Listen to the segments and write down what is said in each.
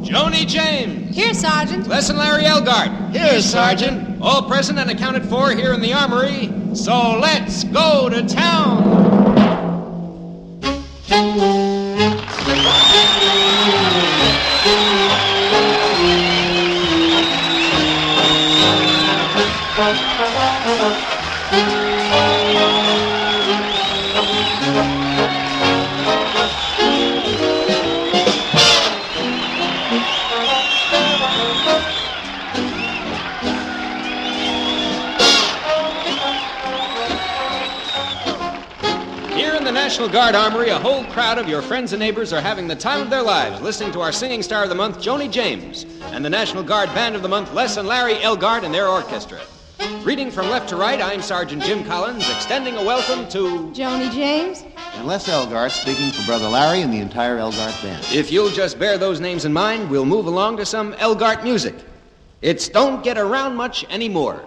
Joni James. Here, Sergeant. Les and Larry Elgart. Here, Sergeant. All present and accounted for here in the armory. So let's go to town. Here in the National Guard Armory, a whole crowd of your friends and neighbors are having the time of their lives listening to our singing star of the month, Joni James, and the National Guard Band of the Month, Les and Larry Elgart and their orchestra. Reading from left to right, I'm Sergeant Jim Collins, extending a welcome to Joni James. And Les Elgart speaking for Brother Larry and the entire Elgart Band. If you'll just bear those names in mind, we'll move along to some Elgart music. It's Don't Get Around Much Anymore.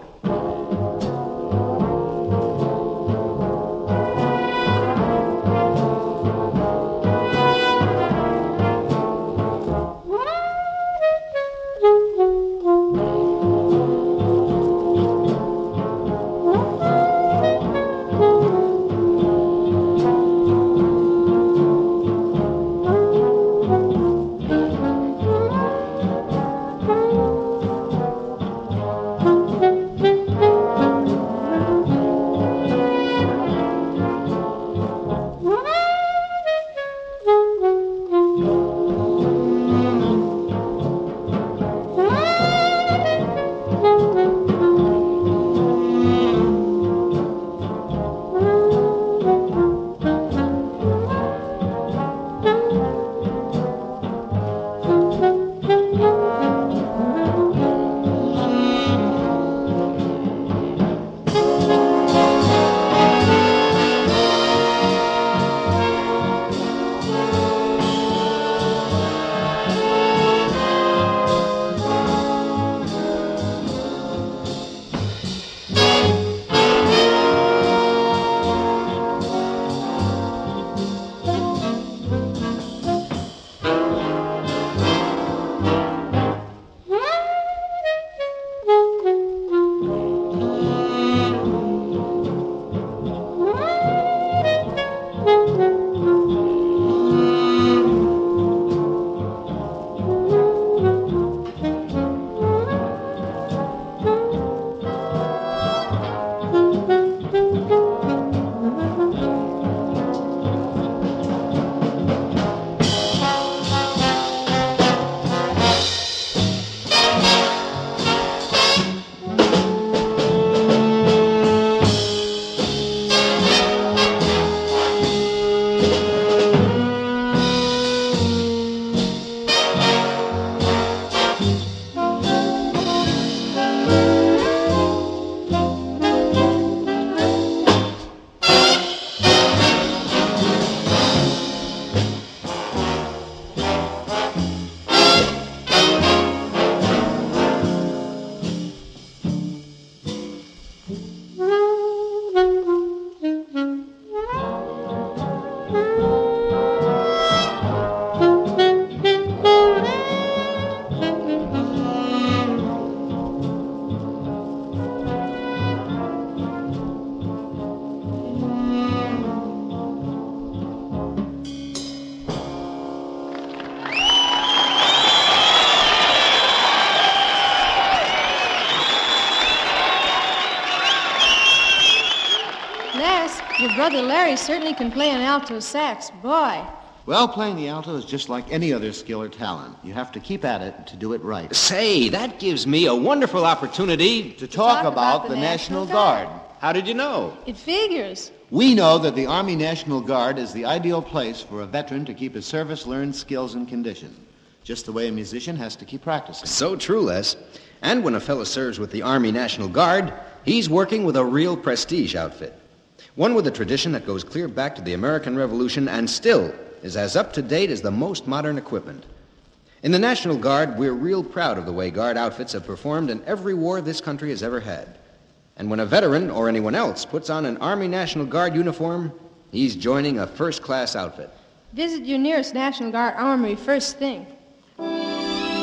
Your brother Larry certainly can play an alto sax. Boy. Well, playing the alto is just like any other skill or talent. You have to keep at it to do it right. Say, that gives me a wonderful opportunity To talk about the National Guard. How did you know? It figures. We know that the Army National Guard is the ideal place for a veteran to keep his service-learned skills and condition. Just the way a musician has to keep practicing. So true, Les. And when a fellow serves with the Army National Guard, he's working with a real prestige outfit. One with a tradition that goes clear back to the American Revolution and still is as up-to-date as the most modern equipment. In the National Guard, we're real proud of the way Guard outfits have performed in every war this country has ever had. And when a veteran or anyone else puts on an Army National Guard uniform, he's joining a first-class outfit. Visit your nearest National Guard armory first thing.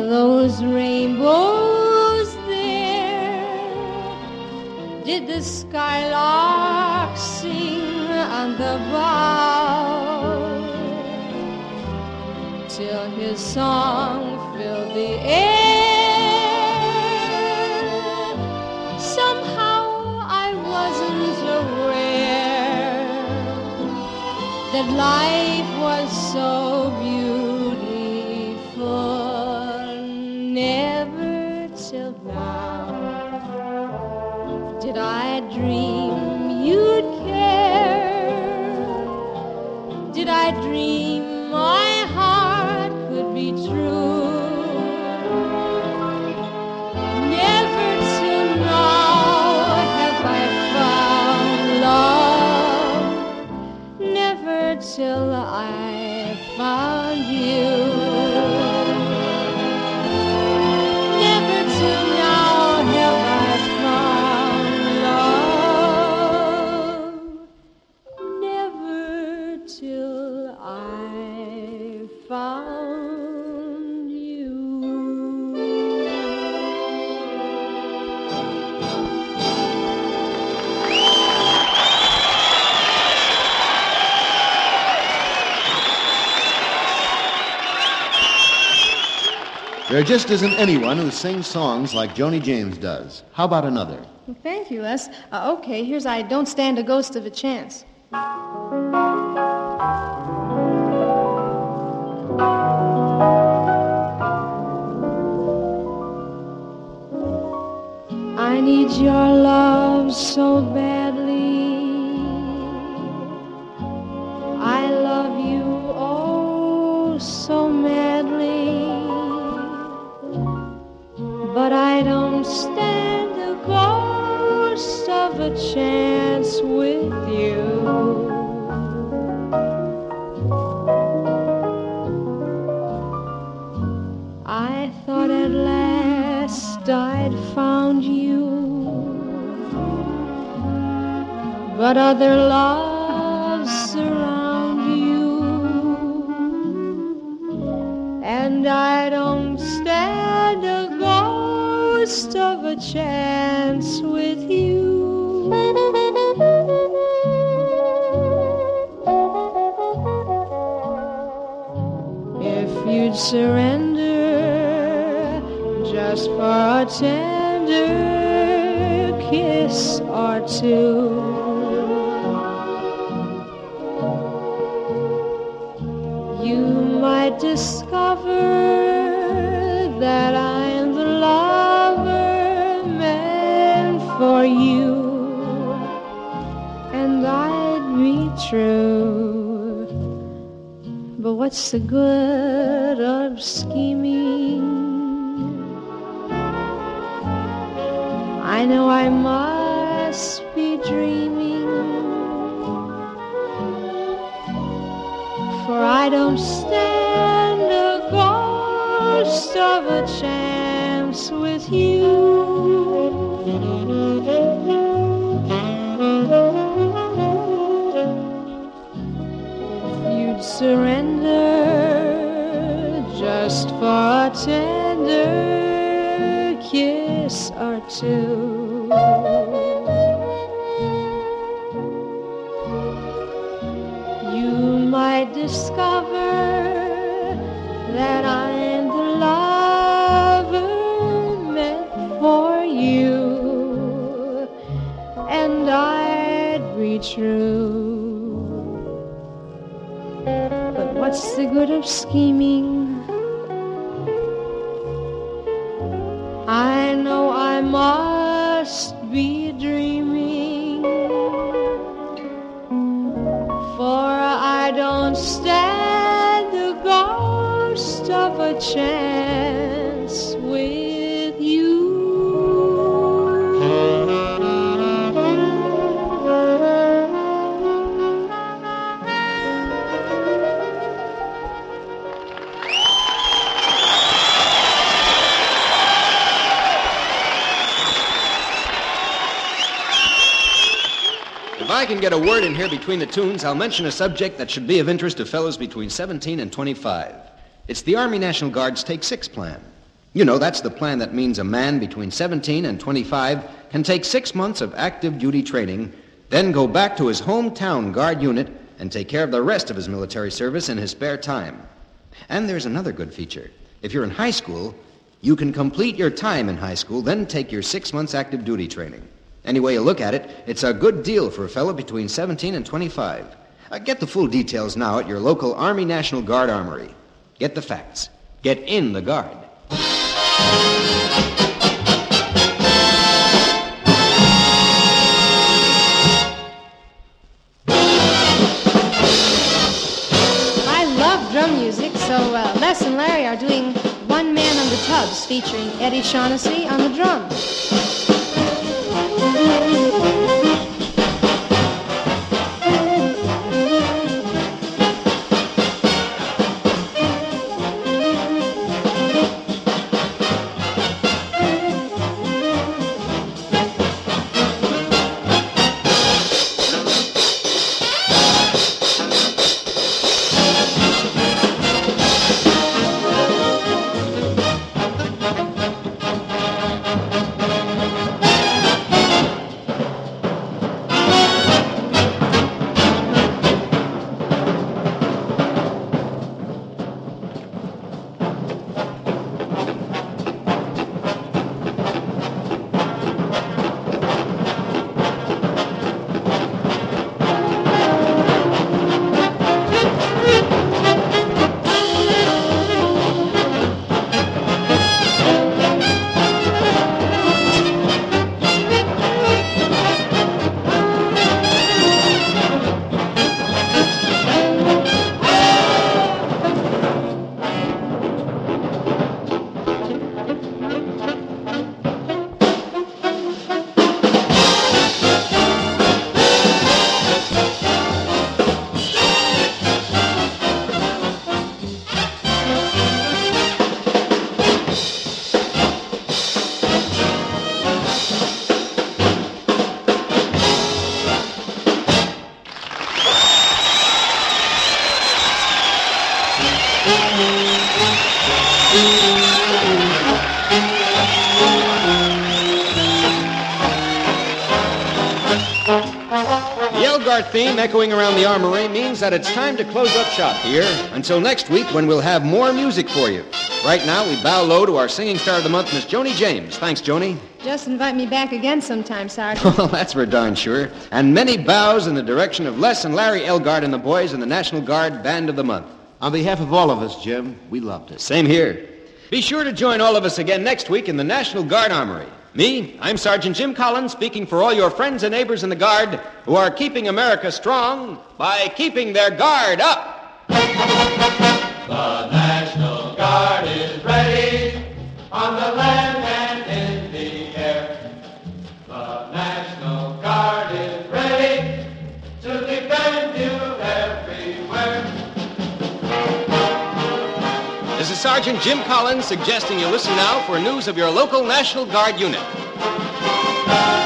those rainbows there? Did the skylark sing on the bough till his song filled the air? Somehow I wasn't aware that life was so beautiful. Never till now did I dream you'd care. Did I dream my heart could be true? Never till now have I found love. Never till I found you. Found you. There just isn't anyone who sings songs like Joni James does. How about another? Well, thank you, Les. Okay, here's I Don't Stand a Ghost of a Chance. I need your love so badly. I love you oh so madly. But I don't stand a ghost of a chance with you. I thought at last I'd found you, but other loves surround you, and I don't stand a ghost of a chance with you. If you'd surrender just for a tender kiss or two, you might discover that I'm the lover meant for you, and I'd be true. But what's the good of scheming? I know I must be dreaming, for I don't stand a ghost of a chance with you. If you'd surrender just for a tender kiss or two, you might discover that I'm the lover meant for you, and I'd be true. But what's the good of scheming? I know I must be dreaming, for I don't stand the ghost of a chance with you. If I can get a word in here between the tunes, I'll mention a subject that should be of interest to fellows between 17 and 25. It's the Army National Guard's Take 6 plan. You know, that's the plan that means a man between 17 and 25 can take 6 months of active duty training, then go back to his hometown Guard unit and take care of the rest of his military service in his spare time. And there's another good feature. If you're in high school, you can complete your time in high school, then take your 6 months active duty training. Any way you look at it, it's a good deal for a fellow between 17 and 25. Get the full details now at your local Army National Guard armory. Get the facts. Get in the Guard. I love drum music, so Les and Larry are doing One Man on the Tubs, featuring Eddie Shaughnessy on the drums. Theme echoing around the armory means that it's time to close up shop here until next week when we'll have more music for you. Right now, we bow low to our singing star of the month, Miss Joni James. Thanks, Joni. Just invite me back again sometime, Sergeant. Well, that's for darn sure. And many bows in the direction of Les and Larry Elgart and the boys in the National Guard Band of the Month. On behalf of all of us, Jim, we loved it. Same here. Be sure to join all of us again next week in the National Guard Armory. Me, I'm Sergeant Jim Collins, speaking for all your friends and neighbors in the Guard who are keeping America strong by keeping their guard up. The National Guard is ready on the land and in the air. The National Guard is ready to defend you everywhere. This is Sergeant Jim Collins suggesting you listen now for news of your local National Guard unit.